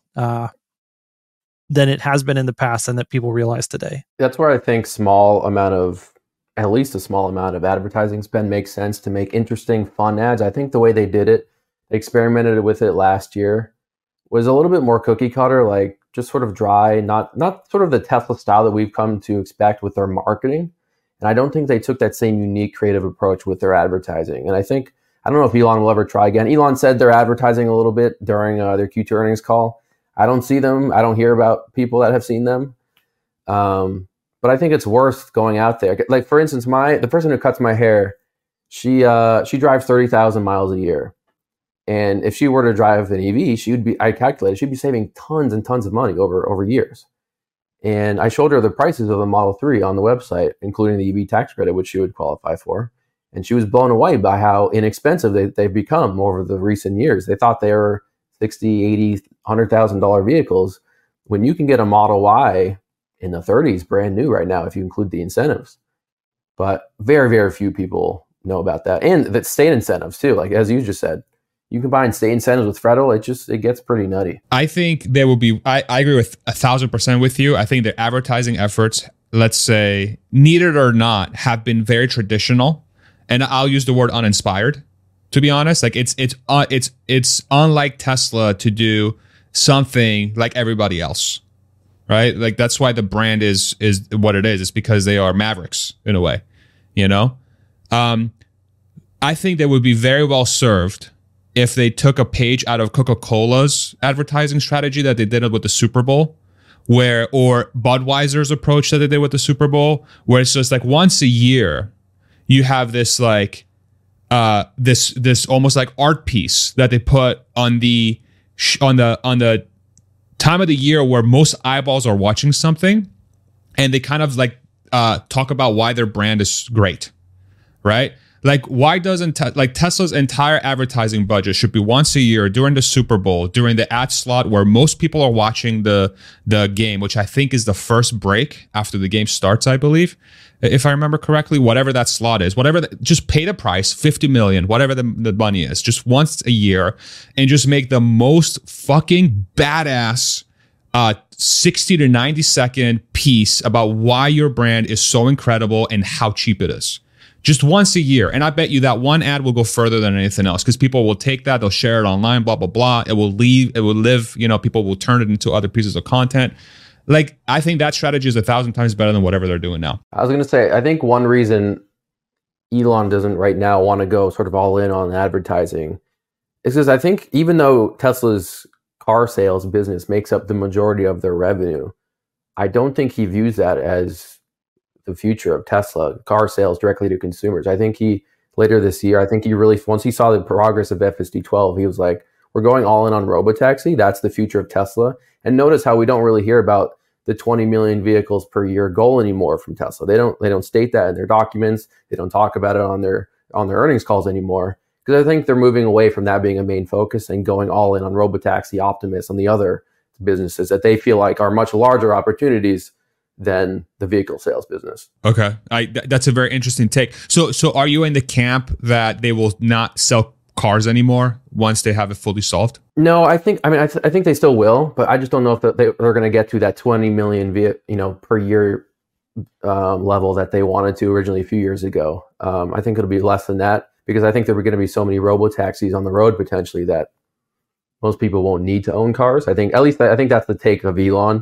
it has been in the past and that people realize today. That's where I think at least a small amount of advertising spend makes sense to make interesting, fun ads. I think the way they did it, they experimented with it last year, was a little bit more cookie cutter, like just sort of dry, not sort of the Tesla style that we've come to expect with their marketing. And I don't think they took that same unique creative approach with their advertising. And I don't know if Elon will ever try again. Elon said they're advertising a little bit during their Q2 earnings call. I don't see them. I don't hear about people that have seen them. But I think it's worth going out there. Like for instance, the person who cuts my hair, she drives 30,000 miles a year. And if she were to drive an EV, I calculated, she'd be saving tons and tons of money over years. And I showed her the prices of the Model 3 on the website, including the EV tax credit, which she would qualify for. And she was blown away by how inexpensive they've become over the recent years. They thought they were $60,000, $80,000, $100,000 vehicles, when you can get a Model Y in the 30s brand new right now if you include the incentives. But very, very few people know about that. And the state incentives too, like as you just said. You combine state incentives with federal, it gets pretty nutty. I think there will be, I agree with 1,000% with you. I think their advertising efforts, let's say, needed or not, have been very traditional. And I'll use the word uninspired, to be honest. Like it's unlike Tesla to do something like everybody else, right? Like that's why the brand is what it is. It's because they are mavericks in a way, you know? I think they would be very well served if they took a page out of Coca-Cola's advertising strategy that they did with the Super Bowl, or Budweiser's approach that they did with the Super Bowl, where it's just like once a year, you have this like this almost like art piece that they put on the time of the year where most eyeballs are watching something, and they kind of like talk about why their brand is great, right? Like, why doesn't Tesla's entire advertising budget should be once a year during the Super Bowl, during the ad slot where most people are watching the game, which I think is the first break after the game starts, I believe, if I remember correctly, whatever that slot is, just pay the price, 50 million, whatever the money is, just once a year, and just make the most fucking badass 60 to 90 second piece about why your brand is so incredible and how cheap it is. Just once a year. And I bet you that one ad will go further than anything else because people will take that, they'll share it online, blah, blah, blah. It will live, people will turn it into other pieces of content. Like, I think that strategy is 1,000 times better than whatever they're doing now. I was going to say, I think one reason Elon doesn't right now want to go sort of all in on advertising is because I think even though Tesla's car sales business makes up the majority of their revenue, I don't think he views that as the future of Tesla, car sales directly to consumers. I think later this year, once he saw the progress of FSD 12, he was like, we're going all in on robotaxi. That's the future of Tesla. And notice how we don't really hear about the 20 million vehicles per year goal anymore from Tesla. They don't state that in their documents. They don't talk about it on their earnings calls anymore, because I think they're moving away from that being a main focus and going all in on robotaxi, Optimus, and the other businesses that they feel like are much larger opportunities than the vehicle sales business. Okay, that's a very interesting take. So are you in the camp that they will not sell cars anymore once they have it fully solved? No, I think they still will, but I just don't know if they're going to get to that 20 million per year level that they wanted to originally a few years ago. I think it'll be less than that, because I think there are going to be so many robo-taxis on the road potentially that most people won't need to own cars. I think that's the take of Elon.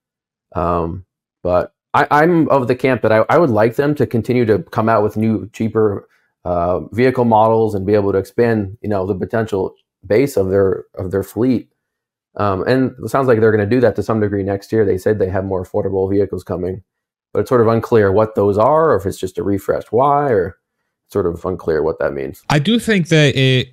But I'm of the camp that I would like them to continue to come out with new, cheaper vehicle models and be able to expand, the potential base of their fleet. And it sounds like they're going to do that to some degree next year. They said they have more affordable vehicles coming, but it's sort of unclear what those are, or if it's just a refreshed Y, or sort of unclear what that means. I do think that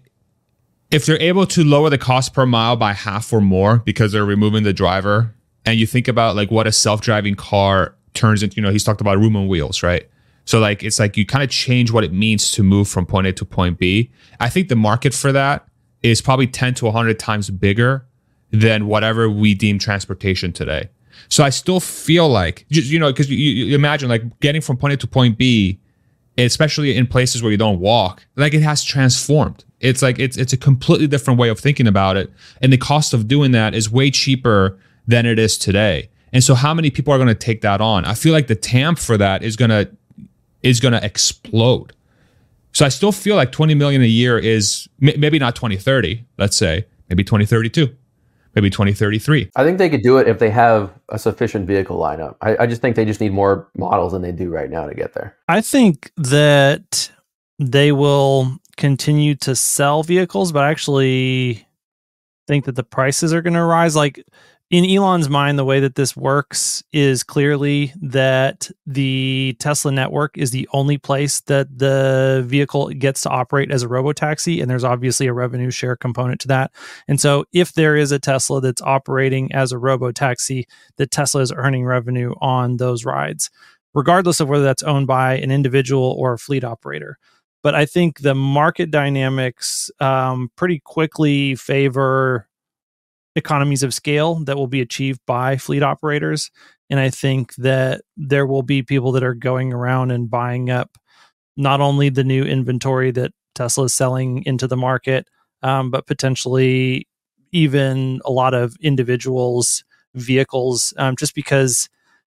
if they're able to lower the cost per mile by half or more because they're removing the driver, and you think about like what a self-driving car turns into, he's talked about room on wheels, right? So like, it's like you kind of change what it means to move from point A to point B. I think the market for that is probably 10 to 100 times bigger than whatever we deem transportation today. So I still feel like, because you imagine like getting from point A to point B, especially in places where you don't walk, like it has transformed. It's like, it's a completely different way of thinking about it. And the cost of doing that is way cheaper than it is today. And so how many people are going to take that on? I feel like the TAM for that is going to explode. So I still feel like 20 million a year is maybe not 2030, let's say, maybe 2032, maybe 2033. I think they could do it if they have a sufficient vehicle lineup. I just think they just need more models than they do right now to get there. I think that they will continue to sell vehicles, but I actually think that the prices are going to rise. Like, in Elon's mind, the way that this works is clearly that the Tesla network is the only place that the vehicle gets to operate as a robotaxi, and there's obviously a revenue share component to that. And so if there is a Tesla that's operating as a robotaxi, the Tesla is earning revenue on those rides, regardless of whether that's owned by an individual or a fleet operator. But I think the market dynamics pretty quickly favor economies of scale that will be achieved by fleet operators. And I think that there will be people that are going around and buying up not only the new inventory that Tesla is selling into the market, but potentially even a lot of individuals' vehicles, just because,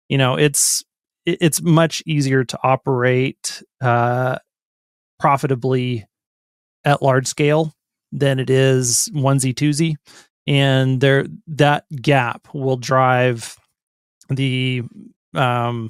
it's much easier to operate profitably at large scale than it is onesie twosie. And that gap will drive the, the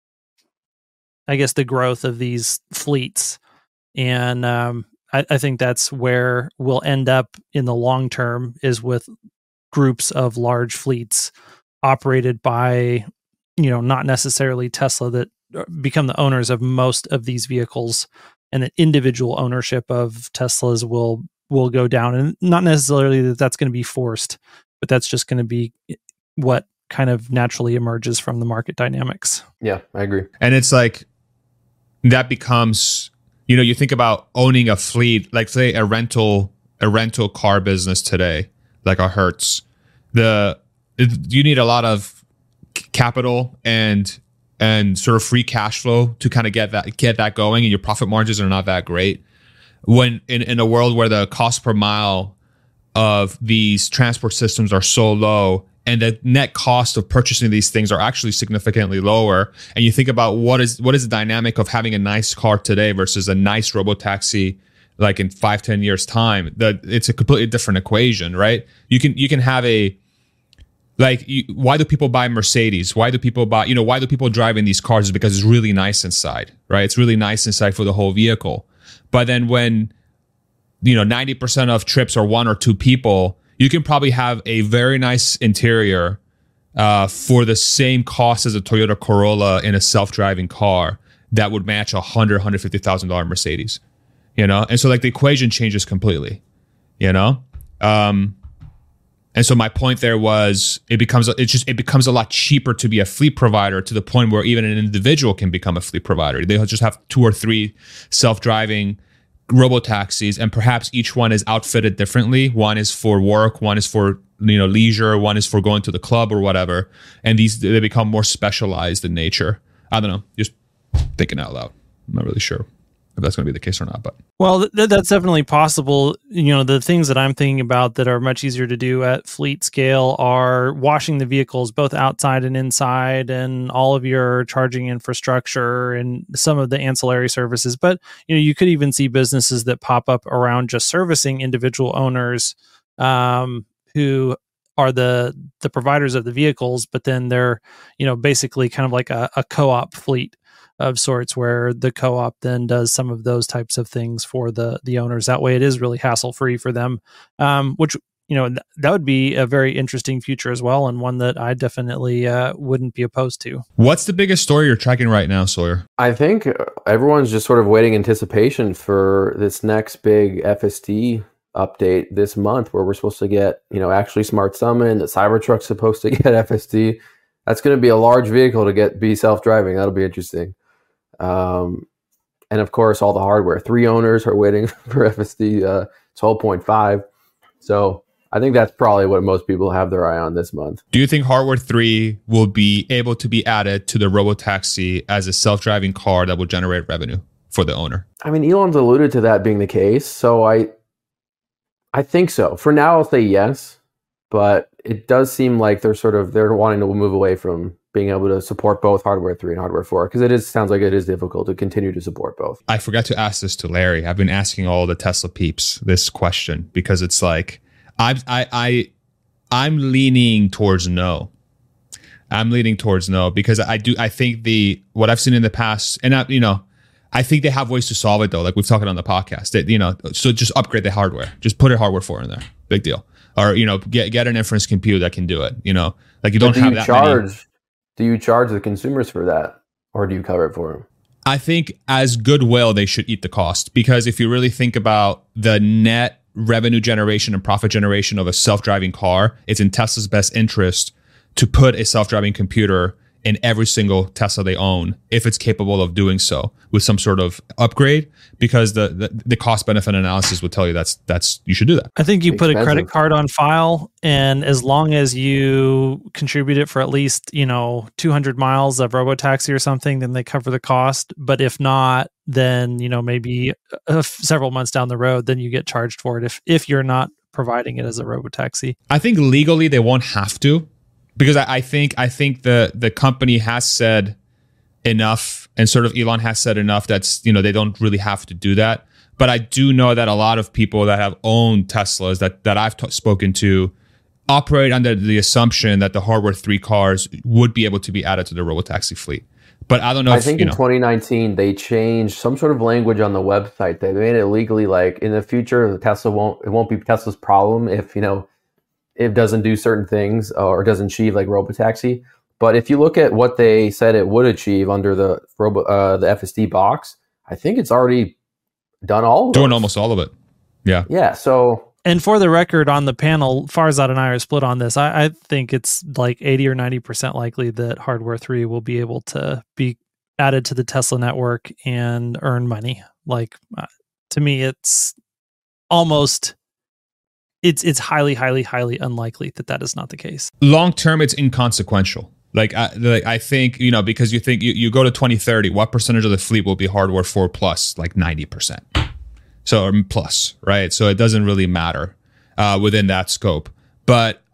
growth of these fleets. And I think that's where we'll end up in the long term, is with groups of large fleets operated by, not necessarily Tesla, that become the owners of most of these vehicles, and that individual ownership of Teslas will go down. And not necessarily that that's going to be forced, but that's just going to be what kind of naturally emerges from the market dynamics. Yeah, I agree. And it's like, that becomes, you think about owning a fleet, like say a rental car business today, like a Hertz. You need a lot of capital and sort of free cash flow to kind of get that going, and your profit margins are not that great. When in a world where the cost per mile of these transport systems are so low, and the net cost of purchasing these things are actually significantly lower, and you think about what is the dynamic of having a nice car today versus a nice robotaxi like in 5-10 years time, it's a completely different equation, right? You can have why do people buy Mercedes? Why do people drive in these cars? Is because it's really nice inside, right? It's really nice inside for the whole vehicle. But then when 90% of trips are one or two people, you can probably have a very nice interior for the same cost as a Toyota Corolla in a self-driving car that would match $150,000 Mercedes, And so like the equation changes completely, And so my point there was it becomes a lot cheaper to be a fleet provider, to the point where even an individual can become a fleet provider. They'll just have 2 or 3 self-driving robotaxis, and perhaps each one is outfitted differently. One is for work, one is for leisure, one is for going to the club or whatever. And they become more specialized in nature. I don't know, just thinking out loud. I'm not really sure if that's going to be the case or not, but that's definitely possible. The things that I'm thinking about that are much easier to do at fleet scale are washing the vehicles both outside and inside, and all of your charging infrastructure and some of the ancillary services. But you could even see businesses that pop up around just servicing individual owners who are the providers of the vehicles, but then they're basically kind of like a co-op fleet of sorts, where the co-op then does some of those types of things for the owners. That way it is really hassle-free for them, which that would be a very interesting future as well, and one that I definitely wouldn't be opposed to. What's the biggest story you're tracking right now, Sawyer? I think everyone's just sort of waiting anticipation for this next big FSD update this month, where we're supposed to get actually Smart Summon. The Cybertruck's supposed to get FSD. That's going to be a large vehicle to be self-driving. That'll be interesting. And of course, all the hardware. 3 owners are waiting for FSD 12.5. So I think that's probably what most people have their eye on this month. Do you think Hardware 3 will be able to be added to the robotaxi as a self-driving car that will generate revenue for the owner? I mean, Elon's alluded to that being the case. So I think so. For now, I'll say yes. But it does seem like they're wanting to move away from being able to support both Hardware 3 and Hardware 4, because it sounds like it is difficult to continue to support both. I forgot to ask this to Larry. I've been asking all the Tesla peeps this question, because it's like I'm leaning towards no. I'm leaning towards no, because I think what I've seen in the past, and I think they have ways to solve it though. Like we've talked on the podcast, that, so just upgrade the hardware, just put a Hardware 4 in there, big deal. Or get an inference compute that can do it. Like you don't have that many. Do you charge the consumers for that, or do you cover it for them? I think as goodwill they should eat the cost, because if you really think about the net revenue generation and profit generation of a self-driving car, it's in Tesla's best interest to put a self-driving computer in every single Tesla they own, if it's capable of doing so with some sort of upgrade, because the cost benefit analysis would tell you that's you should do that. I think you put a credit card on file, and as long as you contribute it for at least 200 miles of robotaxi or something, then they cover the cost. But if not, then maybe several months down the road, then you get charged for it if you're not providing it as a robotaxi. I think legally they won't have to, because I think the company has said enough, and sort of Elon has said enough that's they don't really have to do that. But I do know that a lot of people that have owned Teslas that I've spoken to operate under the assumption that the Hardware 3 cars would be able to be added to the robotaxi fleet. But I don't know. I think in 2019 they changed some sort of language on the website. They made it legally, like in the future, it won't be Tesla's problem if it doesn't do certain things or doesn't achieve like robotaxi. But if you look at what they said it would achieve under the FSD box, I think it's already done doing almost all of it. Yeah. Yeah. So. And for the record, on the panel, Farzad and I are split on this. I think it's like 80 or 90% likely that Hardware 3 will be able to be added to the Tesla network and earn money. Like, to me, it's almost... It's highly, highly, highly unlikely that is not the case. Long term, it's inconsequential. I think, because you go to 2030, what percentage of the fleet will be Hardware 4 plus? Like 90%. So, or plus, right? So it doesn't really matter within that scope. But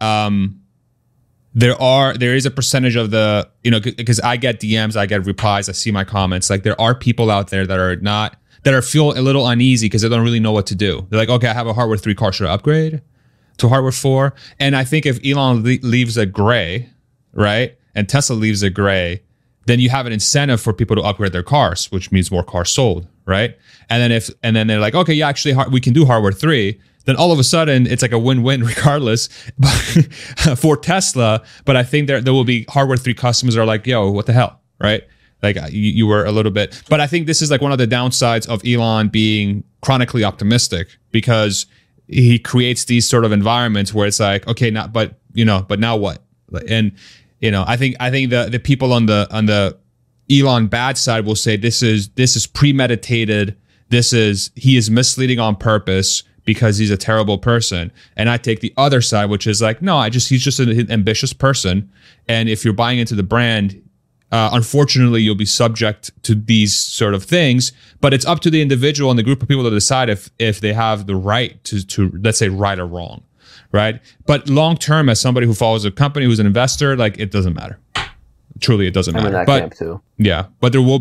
there is a percentage of the, because I get DMs, I get replies, I see my comments. Like there are people out there that are feel a little uneasy because they don't really know what to do. They're like, okay, I have a Hardware 3 car, should I upgrade to Hardware 4? And I think if Elon leaves a gray, right, and Tesla leaves a gray, then you have an incentive for people to upgrade their cars, which means more cars sold, right? And then they're like, okay, yeah, actually, we can do Hardware 3. Then all of a sudden, it's like a win-win regardless for Tesla. But I think there will be Hardware 3 customers that are like, yo, what the hell, right? Like you were a little bit, but I think this is like one of the downsides of Elon being chronically optimistic, because he creates these sort of environments where it's like, okay, but now what? And I think the people on the Elon bad side will say this is premeditated. He is misleading on purpose because he's a terrible person. And I take the other side, which is like, no, he's just an ambitious person. And if you're buying into the brand, unfortunately, you'll be subject to these sort of things. But it's up to the individual and the group of people to decide if they have the right to let's say, right or wrong, right? But long term, as somebody who follows a company, who's an investor, like, it doesn't matter. Truly, it doesn't matter. I'm in that but camp too. Yeah, but there will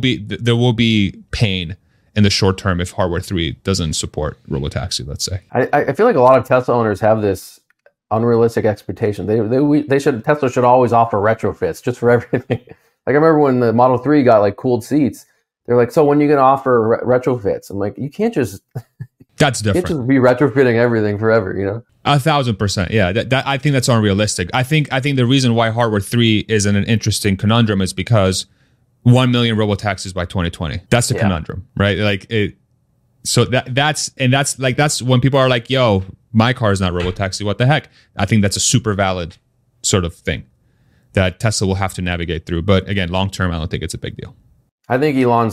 be pain in the short term if Hardware 3 doesn't support Robotaxi, let's say. I feel like a lot of Tesla owners have this unrealistic expectation. Tesla should always offer retrofits just for everything. Like, I remember when the Model 3 got like cooled seats, they're like, so when are you going to offer retrofits? I'm like, you can't just that's different. You can't just be retrofitting everything forever, 1,000%. Yeah, that I think that's unrealistic. I think the reason why Hardware 3 is in an interesting conundrum is because 1 million robotaxis by 2020. That's the conundrum, right? Like it. So that's when people are like, "Yo, my car is not robotaxi. What the heck?" I think that's a super valid sort of thing that Tesla will have to navigate through. But again, long term, I don't think it's a big deal. I think Elon's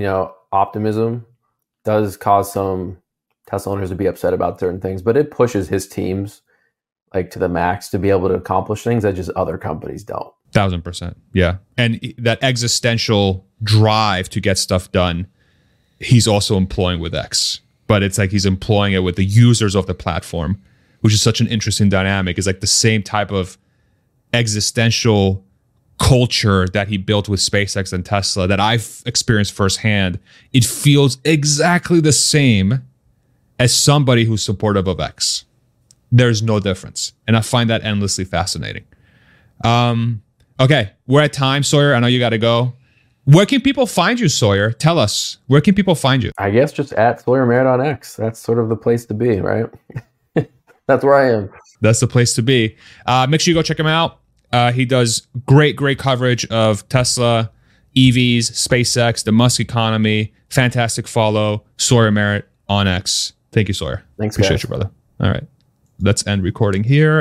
optimism does cause some Tesla owners to be upset about certain things, but it pushes his teams like to the max to be able to accomplish things that just other companies don't. 1,000%. Yeah. And that existential drive to get stuff done, he's also employing with X. But it's like he's employing it with the users of the platform, which is such an interesting dynamic. It's like the same type of existential culture that he built with SpaceX and Tesla that I've experienced firsthand. It feels exactly the same as somebody who's supportive of X. There's no difference. And I find that endlessly fascinating. Okay, we're at time, Sawyer. I know you got to go. Where can people find you, Sawyer? Tell us. Where can people find you? I guess just at Sawyer Merritt on X. That's sort of the place to be, right? That's where I am. That's the place to be. Make sure you go check him out. He does great coverage of Tesla, EVs, SpaceX, the Musk economy. Fantastic follow. Sawyer Merritt on X. Thank you, Sawyer. Thanks, Appreciate guys. you, brother. All right. Let's end recording here.